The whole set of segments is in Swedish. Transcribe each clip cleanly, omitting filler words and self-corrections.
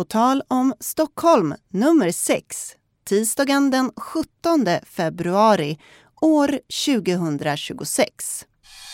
På tal om Stockholm, nummer 6, tisdagen den 17 februari, år 2026.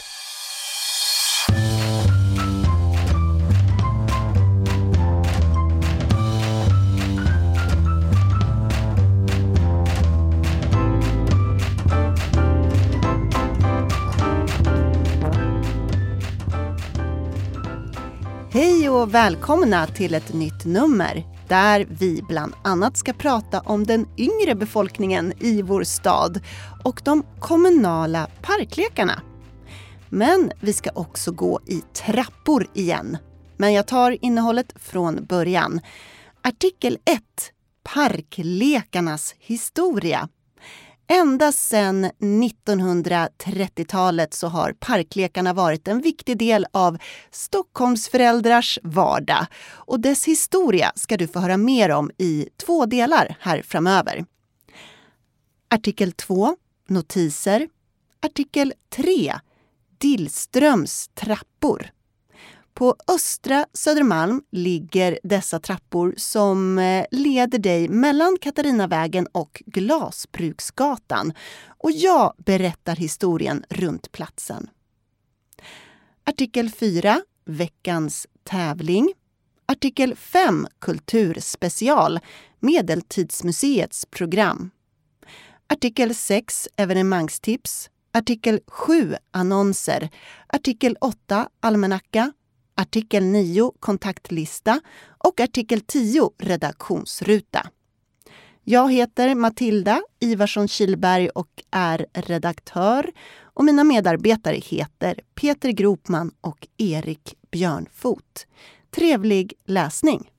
Hej och välkomna till ett nytt nummer där vi bland annat ska prata om den yngre befolkningen i vår stad och de kommunala parklekarna. Men vi ska också gå i trappor igen. Men jag tar innehållet från början. Artikel 1. Parklekarnas historia. Ända sedan 1930-talet så har parklekarna varit en viktig del av Stockholmsföräldrars vardag. Och dess historia ska du få höra mer om i 2 delar här framöver. Artikel 2. Notiser. Artikel 3. Dillströms trappor. På Östra Södermalm ligger dessa trappor som leder dig mellan Katarinavägen och Glasbruksgatan. Och jag berättar historien runt platsen. Artikel 4. Veckans tävling. Artikel 5. Kulturspecial. Medeltidsmuseets program. Artikel 6. Evenemangstips. Artikel 7. Annonser. Artikel 8. Almanacka. Artikel 9, kontaktlista och artikel 10, redaktionsruta. Jag heter Matilda Ivarsson Kihlberg och är redaktör och mina medarbetare heter Peter Gropman och Erik Björnfot. Trevlig läsning!